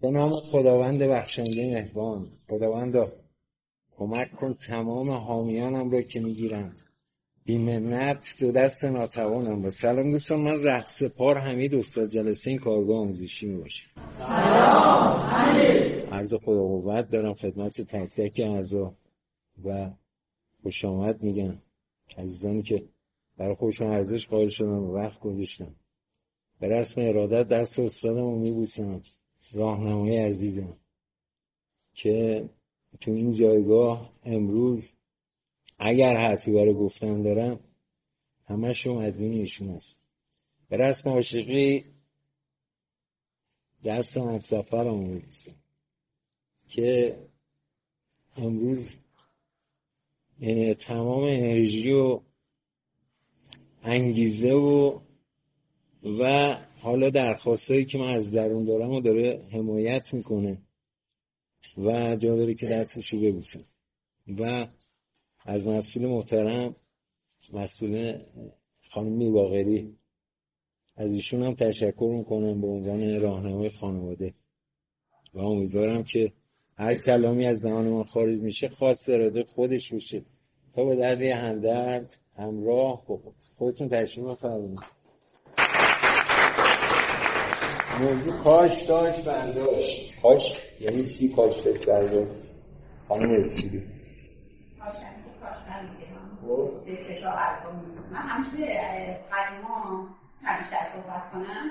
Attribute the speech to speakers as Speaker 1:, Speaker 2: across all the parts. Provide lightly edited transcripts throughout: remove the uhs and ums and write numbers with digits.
Speaker 1: به نام خداوند بخشنده مهربان. خداوندا کمک کن تمام حامیانم را که میگیرند، بی منت دو دست ناتوانم. و سلام دوستان، من رهسپار حمید استاد جلسه این کارگاه آموزشی میباشم.
Speaker 2: سلام حمید.
Speaker 1: عرض خدا قوت دارم خدمت تک تک اعضا و خوش آمد میگم عزیزانی که برای خودشون ارزش قائل شدن و وقت گذاشتن. به رسم ارادت دست استادم رو میبوسم، راهنمای عزیزم که تو این جایگاه امروز اگر حرفی برای گفتن دارم همه‌شون مدیون ایشون است. به رسم عاشقی دست همسفرم رو میبوسم که امروز تمام انرژی و انگیزه و حالا درخواستایی که من از درون دارم و داره حمایت میکنه و جا داره که دستشو ببوسم. و از مسئول محترم، مسئول خانم میرباقری، از ایشون هم تشکر میکنم به عنوان راهنمای خانواده و امیدوارم که هر کلامی از دهان من خارج میشه خاص اراده خودش باشه تا به درد همدرد همراه خودتون تشریف بفرمایید. موضوع کاش داشت برداشت. کاش یعنی چی؟ کاش داشت برداشت خانم رسیدی
Speaker 3: من همیشه قدیما بیشتر صحبت کنم.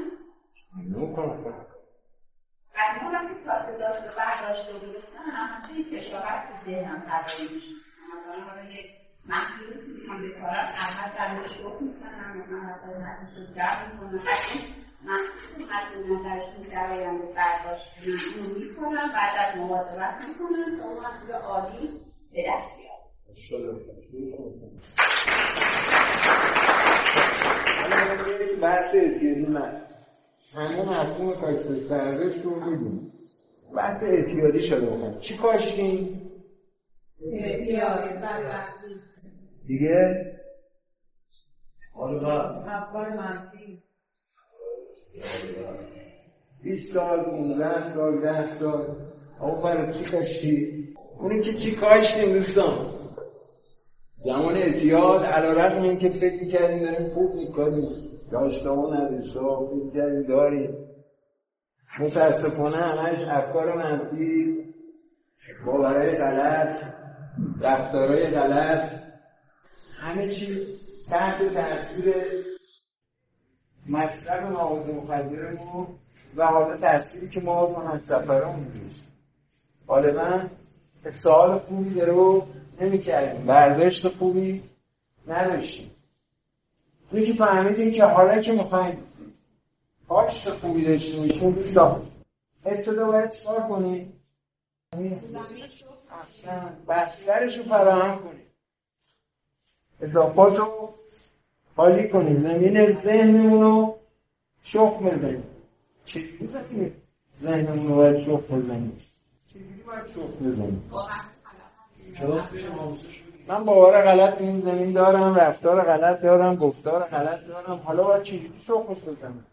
Speaker 3: قدیما وقتی کاسه داشت و برداشت رو گرفتم همچه این کشاورز تو ذهنم تدایی میشه. مثلا حالا یک محصولی که میخوام بکارم اول در موش رو میکنم، مثلا حتی متنش رو جرد میکنم، محصولی متن نظرشون در آینده برداشت کنم اونو میکنم، بعد از مواظبت میکنم تا اون محصول عالی به دست بیاد.
Speaker 1: بحث اعتیادی من همه مفهوم کاشتش برداشت رو میدونیم. بحث اعتیادی شده بکنم چی کاشتیم؟
Speaker 2: اعتیاد
Speaker 1: دیگه؟
Speaker 2: افکار منفی
Speaker 1: 20 سال 15 سال 10 سال اون برای چی کاشتی؟ اونی که چی کاشتیم دوستان؟ زمان اعتیاد علیرغم این که فکر می‌کردیم داریم خوب می‌کنیم، داشته و نداشته و فکر می‌کردیم داریم، متاسفانه همش افکار منفی، باورهای غلط، رفتارهای غلط، همه چی تحت تاثیر مصرف مواد مخدرمون و حالا تأثیری که ما رو همسفرامون می‌ذاشت. غالباً سوال خوبی رو نمی‌کردیم، برداشت خوبی نداشتیم. اینی که فهمیدیم که حالا که می‌خوایم کاشت خوبی داشته باشیم دوستان، ابتدا باید چیکار کنیم؟ بسترش رو فراهم کنیم، اضافات رو خالی کنیم، زمین ذهنمون رو شخم بزنیم. چجوری ذهنمون رو باید شخم بزنیم؟ چجوری باید شخم بزنیم؟ من باور غلط این زمین دارم، رفتار غلط دارم، گفتار غلط دارم، حالا باید چجوری شخمش بزنم؟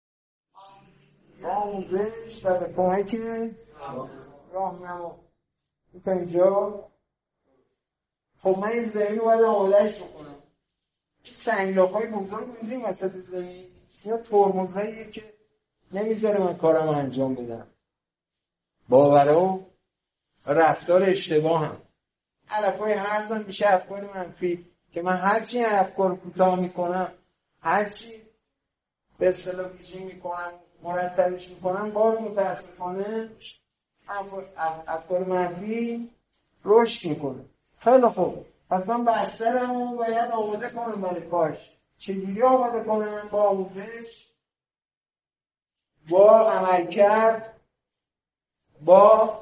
Speaker 1: آموزش و به کمک راهنما. تا اینجا خب من این زمین رو باید آماده‌اش بکنم. سنگلاخ‌های بزرگ می‌بینیم وسط زمین یا ترمزاییه که نمیذاره من کارم انجام بدم. باورها و رفتار اشتباه هم علفای هرزم میشه افکار منفی که من هرچی افکار کوتاه میکنم، هرچی به اصطلاح پیچی میکنم، مرتبش میکنم، باز متاسفانه افکار منفی رشد میکنه. خیلی خوب، پس من بسترمو باید آماده کنم برای کاشت. چجوری آماده کنم؟ با آموزش، با عملکرد، با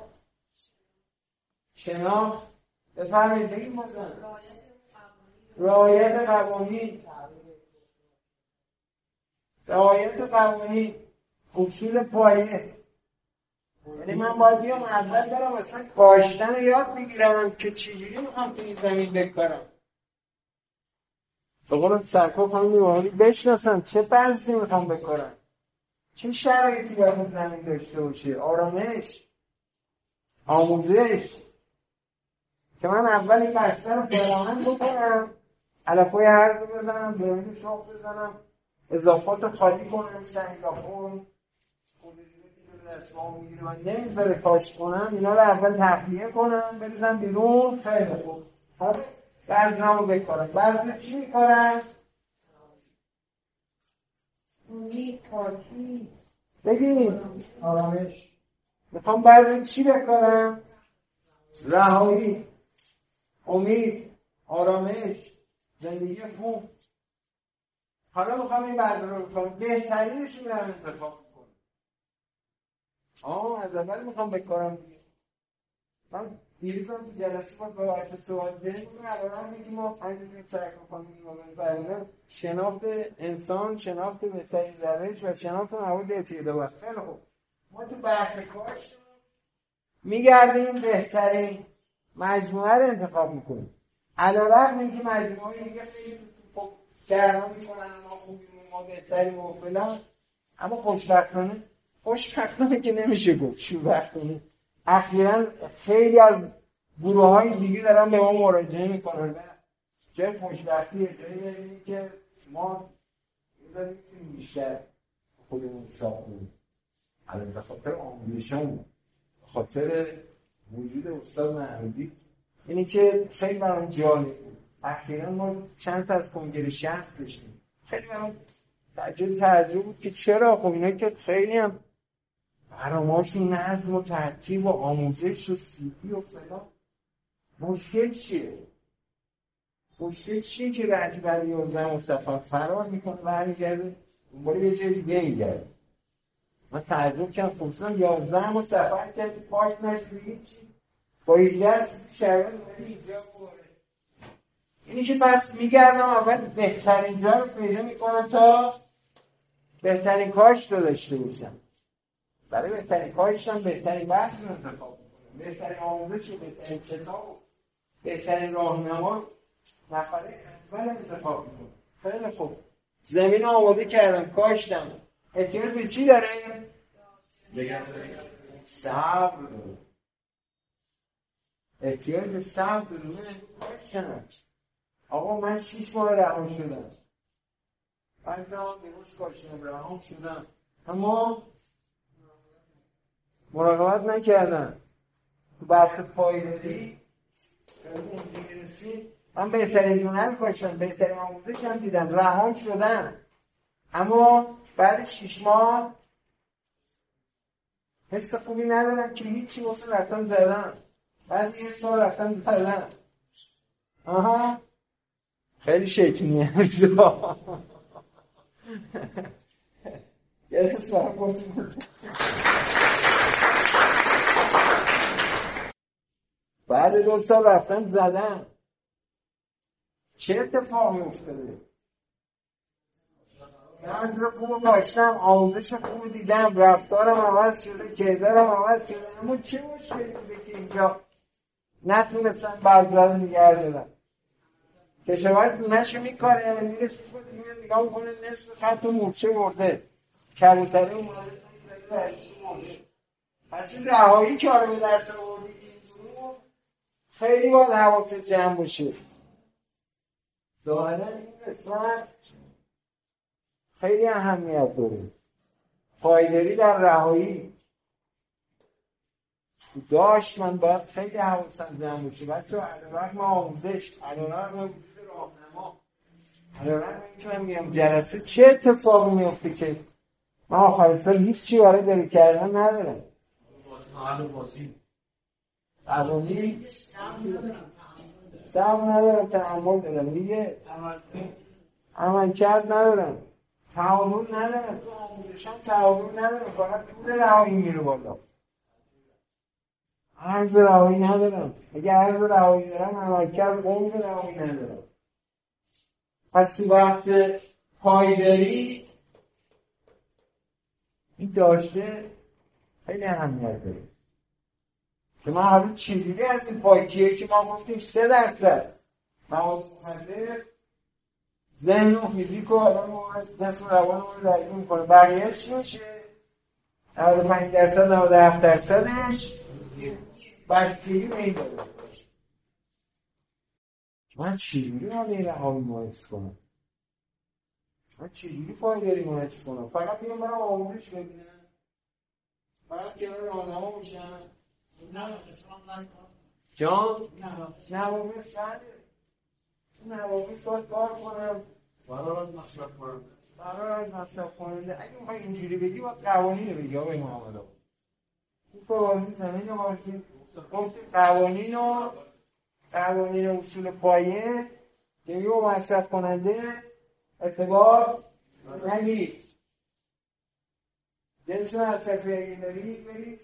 Speaker 1: شناخت. بفرمایید بگیم مثلا رعایت قوانین، رعایت قوانین، اصول پایه. یعنی من باید بیام اول برم مثلا کاشتن رو یاد میگیرم که چجوری میخوام تو این زمین بکارم. به قول سرکار خانم میوانی بشناسم چه بذری میخوام بکارم. چه شرایطی باید زمین داشته باشه؟ آرامش، آموزش، که من اول این بسته رو فراهم بکنم، علفای هرز رو بزنم، زمین رو شاخ بزنم، اضافات رو خالی کنم، سنگاپون دستمال میگیره من نمیذاره کاشت کنم، اینا رو اول تخلیه کنم بریزم بیرون. خیلی خوب، بذرم رو بکارم. بذر چی میکارم؟
Speaker 2: امید، پاکی،
Speaker 1: بگید آرامش. میخوام بذر چی بکارم؟ رهایی، امید، آرامش، زندگی خوب. حالا میخوام این بذر رو بکارم، بهترینش رو میرم انتخاب از اول میخوام بکارم دیگه. من دیروزم تو جلسه با بچه صحبت کردیم، الان میگیم ما همینجوری سعی کنیم شناخت انسان، شناخت بهترین روش و شناخت مواد اعتیاده است. خیلی خوب، ما تو بحث کاشت میگردیم بهترین مجموعه رو انتخاب میکنیم. علیرغم اینکه مجموعه دیگه خیلی خوب کارا میکنن، ما خوبیم، ما بهتریم و فلان، اما خوشبختانه که نمیشه گفت شوربختانه اخیراً خیلی از گروه‌های دیگه دارن به ما مراجعه میکنن و چه خوشبختیه جایی که ما می‌ذاریم بیشتر خودمون ساختیم. الان به خاطر آموزشمون، به خاطر وجود استاد محمودی، اینی که خیلی برام جالب بود. اخیراً ما چند تا از کنگره شخص داشتیم، خیلی برام تعجب بود که چرا. خب اینا که خیلی هم براماشون نظم و ترتیب و آموزش و سیپی و فلان، مشکل چیه که رجبری و زم و سفر فرار میکنه و برمیگرده دنبال یه جای دیگه میگرده. من تعجب کردم، خصوصا 11 و سفر کرد پاش نشده هیچی با 18 شهران اومده اینجا بوره. اینی که پس میگردم اول بهترین جا رو پیدا میکنم تا بهترین کاشت رو داشته باشم. برای بهترین کارشم بهترین بحث رو انتخاب میکنم، بهترین آموزش رو، بهترین کتاب رو، بهترین راهنما نفره اول انتخاب میکنم. خیلی خوب، زمین رو آماده کردم، کاشتم، احتیاج به چی داره؟ صبر داره. احتیاج به صبر داره. من کاشتم، آقا من 6 ماه رها شدم، بعد زمان بیروز کاشتم رها شدم، اما مراقبت نکردن. تو بحث پایداری من بهترین دونه رو کاشتم، بهترین آموزش هم دیدم، رها شدم، اما بعد 6 ماه حس خوبی ندارم که هیچی واسه رفتم زدم، بعد 1 سال رفتم زدم. خیلی شیطونی یه سوال گفتیم بعد 2 سال رفتم زدم. چه اتفاقی افتاده؟ من رو خوب کاشتم، آموزش خوب دیدم، رفتارم عوض شده، کردارم عوض شده، اما چه مشکلی بوده که اینجا نتونستم بعضی نگه دارم؟ کشاورز دونه‌شو میکاره، میره نگاه میکنه نصف خط و مورچه برده، کبوتره اومده پس این رهایی که آره به دست آوردی خیلی باید حواست جمع باشه. ظاهرا این قسمت خیلی اهمیت داره. پایداری در رهایی داشت، من باید خیلی حواسم جمع باشه. بچه علیرغم آموزش، علیرغم وجود راهنما، علیرغم اینکه من میگم جلسه چه اتفاقی میفته که من آخر سال هیچی برای داری کردن ندارم. قوانین صبر ندارم، تحمل دارم دیگه، عمل کرد ندارم، تعامل ندارم، تو آموزشم تعامل ندارم، فقط طول رهایی میره بالا، عرض رهایی ندارم. اگه عرض رهایی دارم عمل کرد عمر رهایی ندارم. پس تو بحث پایداری این داشته خیلی اهمیت داره که ما حالا چیزی از این پاکیه که ما گفتیم 3% مواد مخدر ذهن و فیزیک و آدم و دست و روان رو درگیر میکنه، بقیه‌اش چی میشه؟ 95% 97%ش بستگی به این داره. من چجوری همه رهایی محفظ کنم؟ من چجوری پایداری محفظ کنم؟ فقط بیام برم آموزش ببینم؟ فقط کنار آدما میشم؟ جان؟ نوامیس بله. نوامیس باید کار کنم، قرار از مصرف کننده. اگه میخوای اینجوری بگی باید قوانین رو بگی آقای محمد آقا. این بازی زمین رو بازی گفتی قوانین اصول پایه که میگه مصرف کننده ارتباط نگیر. جنس مصرفی اگه داری برید،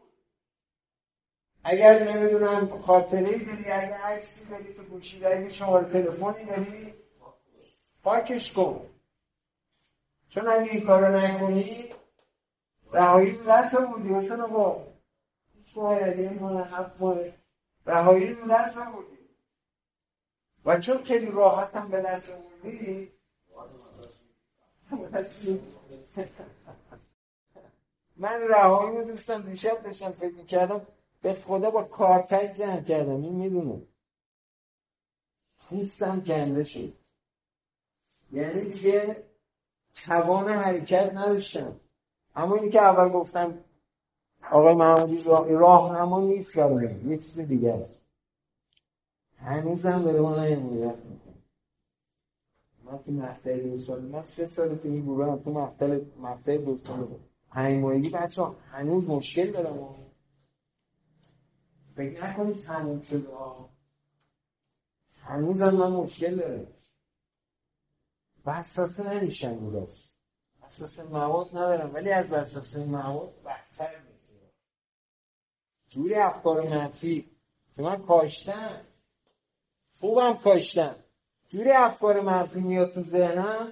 Speaker 1: اگر نمیدونم خاطره‌ای داری، اگر عکسی داری تو گوشی، اگر شماره تلفنی داری پاکش کن. چون اگه این کارو نکنی رهایی رو دست آوردی. حسین آقا شاید این ماه 7 ماه رهایی رو دست آوردی و چون خیلی راحت هم به دست آوردی من رهایی رو دوستم دیشب داشتم فکر می‌کردم به خدا با کارتک جمع کردم. این میدونه پوستم کنده شد، یعنی دیگه توان حرکت نداشتم. اما اینی که اول گفتم آقای محمدی راهنما نیست، یه چیز دیگه است. هنوزم داره ما حمایت میکنه. من تو مقطع 2 سال، من 3 سال تو این گروه هم، تو مقطع 2 سال 5 ماهگی بچه‌ها هنوز مشکل دارم. فکر نکنید تموم شده هنوزم من مشکل دارم. وسوسه نمیشن درست، وسوسه مواد ندارم، ولی از وسوسه مواد بدتر میشه. جوری افکار منفی که من کاشتم، خوبم کاشتم، جوری افکار منفی میاد تو ذهنم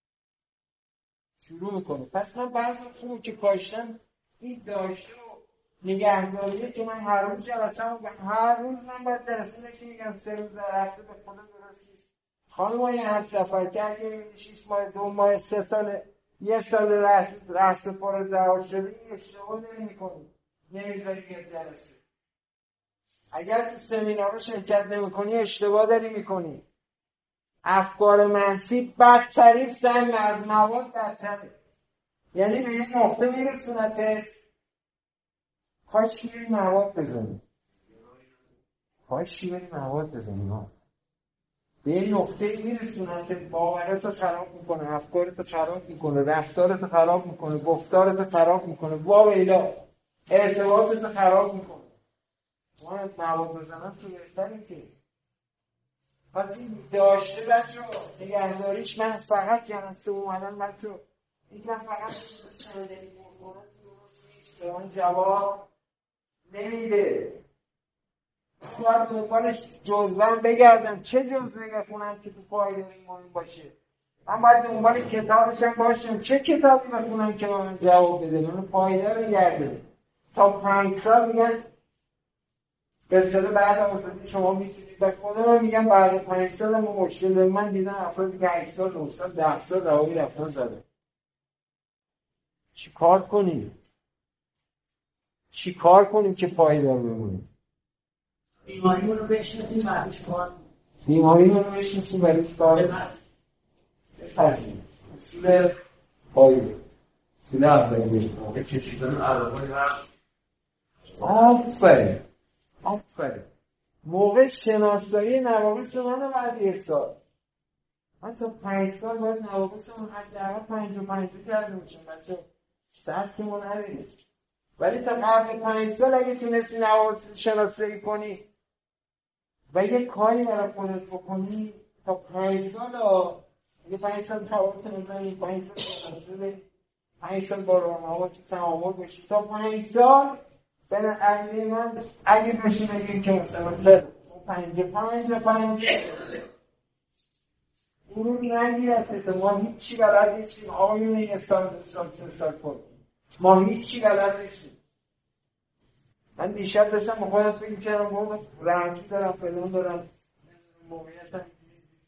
Speaker 1: شروع میکنه. پس من بعضی خوبی که کاشتم این داشته و نگهداریه که من هر روز من باید جلسه که میگن 3 روز هفته به خدا درست نیست. خانم های هم سفر کردیم 6 ماه 2 ماه 3 سال 1 سال رأس پار دعا شده، اشتباه داری میکنی، نمیذاری بیاد جلسه. اگر تو سمینارها شرکت نمیکنی اشتباه داری میکنی. افکار منفی بدترین سهم از مواد بدتره، یعنی به یه نقطه میرسونتت کاشی بری مواد بزنی به یه نقطه میرسونتت باورتو خراب میکنه، افکارتو خراب میکنه، رفتارتو خراب میکنه، گفتارتو خراب میکنه، واویلا ارتباطتو خراب میکنه. ما مواد بزنم تو بهترین که پس این داشته بچه نگهداریش. من فقط جلسه اومدن بچه این که فقط سندگی بکنم درست نیست، من جواب نمیده. باید دنبالش جزوه بگردم، چه جزوه بخونم که تو پایداری مهم باشه. من باید دنبال کتابشم باشم، چه کتابی بخونم که من جواب بده، من پایدار بگرده. تا 5 سال میگن به صدا بعد آزادی شما میتونید. به خدا من میگم بعد 5 سال هم مشکل دارم. من دیدم افرادی که 8 سال 9 سال 10 سال رهایی رفتن زده. چی کار کنیم که پایدار بمونیم؟
Speaker 4: بیماریمون رو بشناسیم بعدش کار
Speaker 1: بپذیریم. اصول پایدار، اصول اولیه
Speaker 4: موقع کشیدن علاقه هست.
Speaker 1: آفرین. موقع شناسایی نواقص من بعد 1 سال، من تا 5 سال باید نواقصمون حداقل 55 کرده باشم بچه. 100 که ما نداریم، ولی تا قبل 5 سال اگه تونستی نواقص شناسایی کنی و یه کاری برای خودت بکنی تا 5 سال اگه 5 سال نواقص نزنی، 5 سال شناسایی، 5 سال با راهنما تو تعامل باشی، تا 5 سال به عقیده من اگه باشی بگیم که مثلا 5 اون نگیرد. ما هیچی بلد نیستیم آقایون 1 سال 2 سال 3 سال کنیم. ما هیچی بلد نیستیم. من دیشب داشتم خودم فکر می‌کردم بابا رنجی دارم فلان دارم موقعیتم،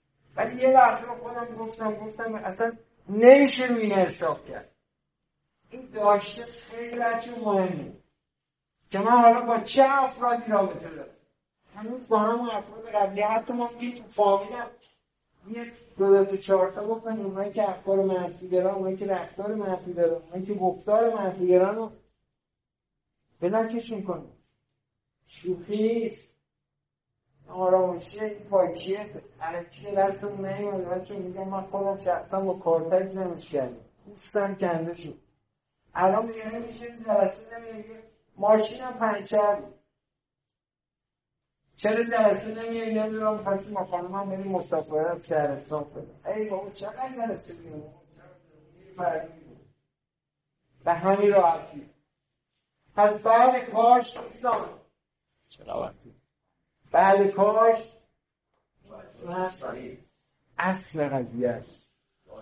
Speaker 1: ولی یه لحظه خودم گفتم اصلا نمیشه روی این حساب کرد. این داشته خیلی بچه مهمه که من حالا با چه افرادی رابطه دارم. هنوز با همون افراد قبلی، حتی ما میگیم تو فامیلم یک دو تا چهار تا بکنیم، اونایی که افکار منفی دارن، اونایی که رفتار منفی دارن، اونایی که گفتار منفی دارن رو بلاکشون کنیم. شوخی نیست، آرامشیه، این پاکیه علکی دستمون نمیاد. بچه میگم من خودم شخصا با کارتک زمش کردم، دوستم کنده شد. الان میگه نمیشه جلسه نمیگه ماشینم پنچر بود، چرا جلسه نمیگه نمیدونم پس ما خانمم بریم مسافرت شهرستان فلان. ای بابا چقدر جلسه میگه به همین راحتی. پس بعد کارش نیستان چرا وقتی بعد کارش اصل قضیه است.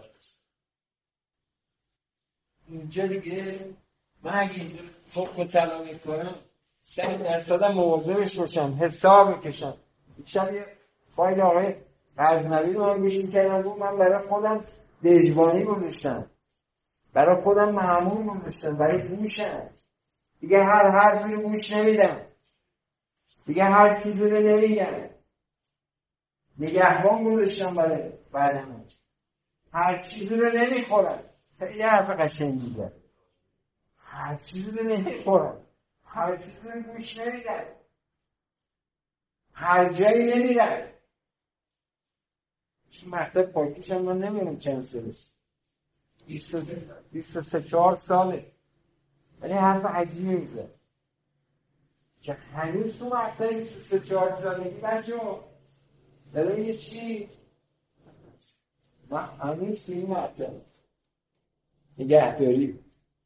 Speaker 1: اینجا دیگه من اگه اینجا توقف طلا میکنم 100% هم مواظبش باشم، حساب میکشم. شب یه فایل آقای غزنوی رو من گوش میکردم بود، من برای خودم دژبانی گذاشتم، برای خودم معمول گذاشتم، برای گوشم دیگه هر حرفی رو گوش نمیدم، دیگه هر چیزی رو نمیگم، نگهبان گذاشتم برای بعدم، هر چیزی رو نمیخورم. خیلی حرف قشنگیه، هر چیزی رو نمیخورم، هر چیزی رو گوش نمیدم، هر جایی نمیرم. چون مکتب پاکیشم من نمیدونم چند سالست، 23-24 ساله، ولی حرف عجیبی میزن که هنوز تو مکتب 23-24 سالگی بچه ها داره یه چی من هنوز تو این مکتب نگهداری.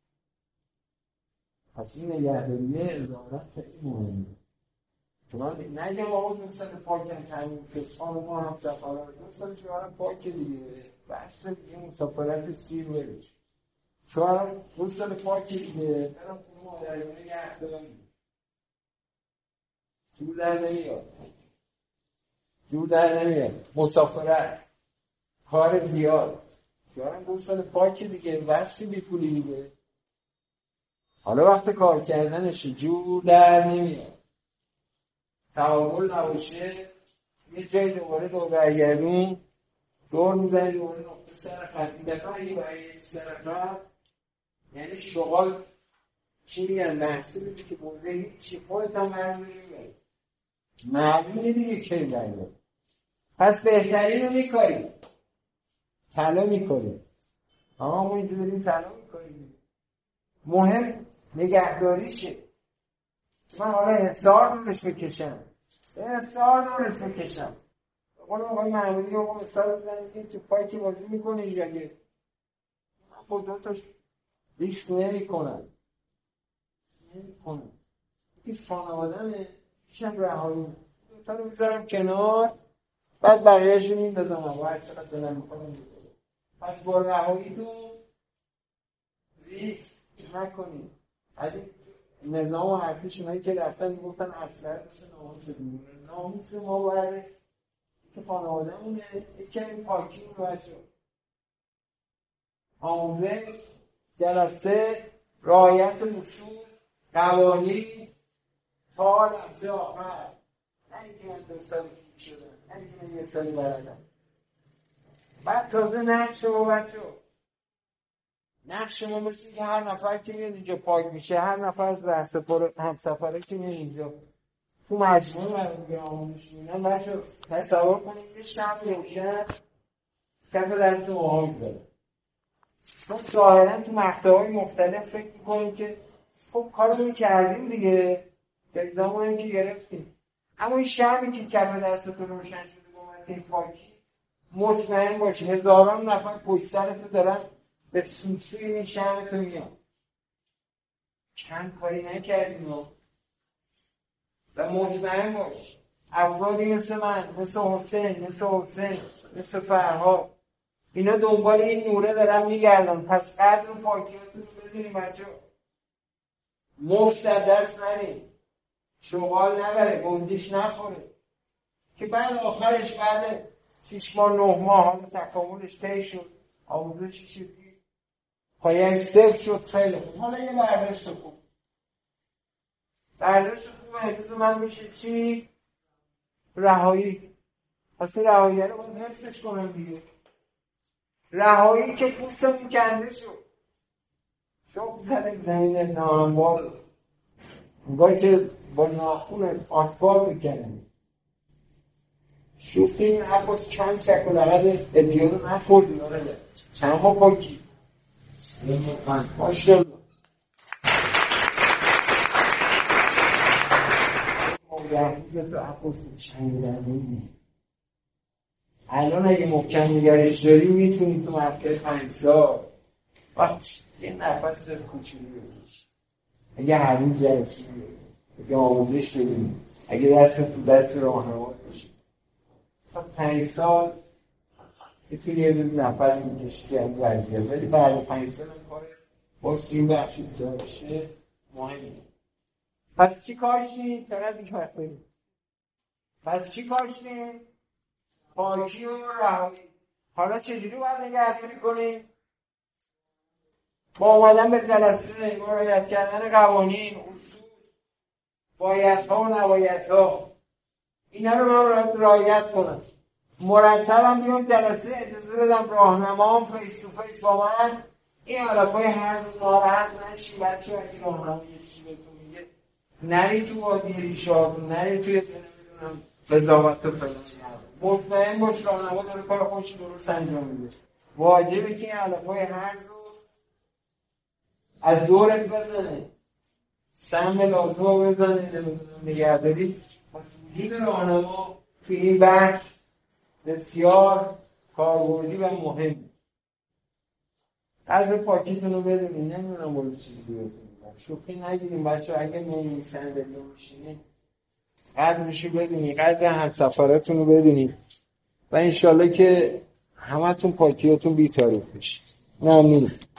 Speaker 1: پس این نگهداریه ازارت خیلی مهمه. چون نگم آقا دوستان پاکن تموم شد، ما هم سفرات دوستان شوهرم پاک دیگه، بحث دیگه مسافرت سیر برید شوهرم دوستان پاک دیگه، برم خونه مادرمونه یه هفته بمید جور در نمیاد مسافرت کار زیاد. شوهرم دوستان پاک دیگه، وصفی بی پولی دیگه، حالا وقت کار کردنش جور در نمیاد. تعامل نباشه یه جای دوباره دور برگردون دور میزنی دوباره نقطه سر خط. این دفعه اگه برگردی سر خط یعنی شغال چی میگن محصولی که برده هیچی خودت هم معلومه نمیگن معلومه دیگه کی برگرد. پس بهترین رو میکاری طلا میکنی. ما اینجا داریم طلا میکنیم، مهم نگهداریشه. من حالا حسار نورش بکشم قول آقای معمولی آقا مثال بزنید که پایی که بازی میکنه اینجا من با دوتاش ریسک نمی کنم این خانوادمه پیشم رهایی دوتا رو میذارم کنار، بعد بقیهش رو میندازم و هر چقدر دلم میکنم. پس با رهاییتون ریسک نکنید. نظام و ارتشونایی که رفتن میگفتن اصلا ناموس ما باید که خانواده‌مونه یکی این پاکی رو بچه آموزش جلسه رعایت اصول قوانین تا لحظه آخر. نه اینکه من 2 سال شدم، نه اینکه من 1 سالی بردم. بعد تازه نقش ما بچه نقش ما مثل که هر نفر که میاد اینجا پاک میشه، هر نفر از همسفره که میاد اینجا تو مجموعه برای آموزش میبینن. بچه تصور کنید یه شب روشن کف دست ماها میذاره. ما ظاهرا تو مقطع‌های مختلف فکر میکنیم که خب کارمون کردیم دیگه، اگزامون که گرفتیم، اما این شبی که کف دستتون روشن شده با پاکی مطمئن باش هزاران نفر پشت سرتو دارن به سوسوی این شمعتو میان. کم کاری نکردیم و مطمئن باش افرادی مثل من، مثل حسین، مثل فرهاد، اینا دنبال این نوره دارن میگردن. پس قدر و پاکیاتون رو بدونیم بچه، مفت از دست نریم، شغال نبره، گندیش نخوره که بعد آخرش بعد 6 ماه 9 ماه حالا تکاملش طی شد، آموزشش پایش صفر شد. خیلی خوب. حالا یه برداشت خوب. برداشت خوب امروز من میشه چی؟ رهایی. پس رهایی رو باید حفظش کنم دیگه. رهایی که پوستمون کنده شد. شب زدیم زمین نامبار. انگار که با ناخون آسفال میکنیم. شوفی این عباس چند چک و لغت ادیانو نخوردی آره چند ما پاکی ماشالله موجهوزه تو عباس چنگدنی الان اگه محکم نگرش داری میتونی تو مفکر 5 سال وقت یه نفس کوچولی بگیش اگه هر روز جلسی بگیش اگه آموزش بگیش اگه دست تو دست راهنما باشی تا 5 سال میتونی یه دید نفس میکشی که این وضعیت ولی بعد 5 سال این کار باز این بخشی داشته مهمه. پس چی کاشتیم؟ چقدر دیگه وقت بریم پس چی کاشتیم؟ پاکی و رهایی. حالا چجوری باید نگهداری کنیم؟ با اومدن به جلسه رعایت کردن قوانین اصول بایدها و نبایدها اینا رو من رعایت کنم. مرتبم بیام جلسه اجازه بدم راهنمام فیس تو فیس با من این علفای حرف ناراحت نشی بچه وقتی راهنما یه چیزی بهتون میگه نری تو وادی ریشاتون نری توی نمیدونم قضاوت و فلان. مطمئن باش راهنما داره کار خودش درست انجام میده. واجبه که این علفای حرف رو از دورت بزنه سم لازم رو بزنه نمیدونم نگهداری. پس وجود راهنما توی این بخش بسیار کاربردی و مهم. قدر پاکیتون رو بدونین نمیدونم باید چیزی بهتون میگم شوخی نگیریم بچه اگه نمیسن دلیو میشینه قدرشو بدونین قدر همسفراتون رو بدونین و انشالله که همه تون پاکیاتون بی‌تاریخ بشه. ممنون.